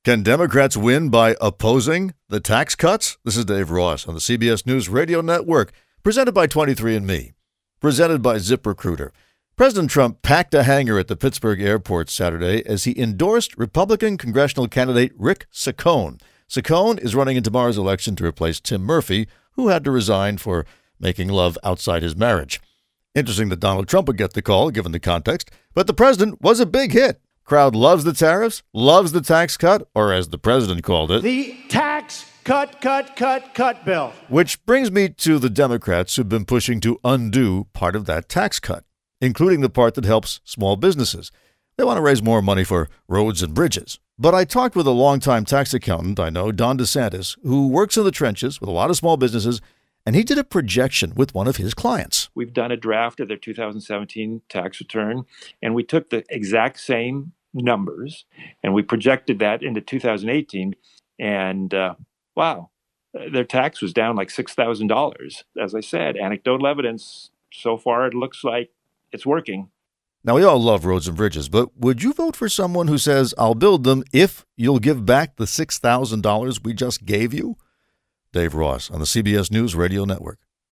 Can Democrats win by opposing the tax cuts? This is Dave Ross on the CBS News Radio Network, presented by 23andMe, presented by ZipRecruiter. President Trump packed a hangar at the Pittsburgh airport Saturday as he endorsed Republican congressional candidate Rick Saccone. Saccone is running in tomorrow's election to replace Tim Murphy, who had to resign for making love outside his marriage. Interesting that Donald Trump would get the call, given the context, but the president was a big hit. Crowd loves the tariffs, loves the tax cut, or as the president called it, the tax cut bill. Which brings me to the Democrats who've been pushing to undo part of that tax cut, including the part that helps small businesses. They want to raise more money for roads and bridges. But I talked with a longtime tax accountant I know, Don DeSantis, who works in the trenches with a lot of small businesses, and he did a projection with one of his clients. We've done a draft of their 2017 tax return, and we took the exact same numbers, and we projected that into 2018. And wow, their tax was down like $6,000. As I said, anecdotal evidence, so far it looks like it's working. Now, we all love roads and bridges, but would you vote for someone who says, I'll build them if you'll give back the $6,000 we just gave you? Dave Ross on the CBS News Radio Network.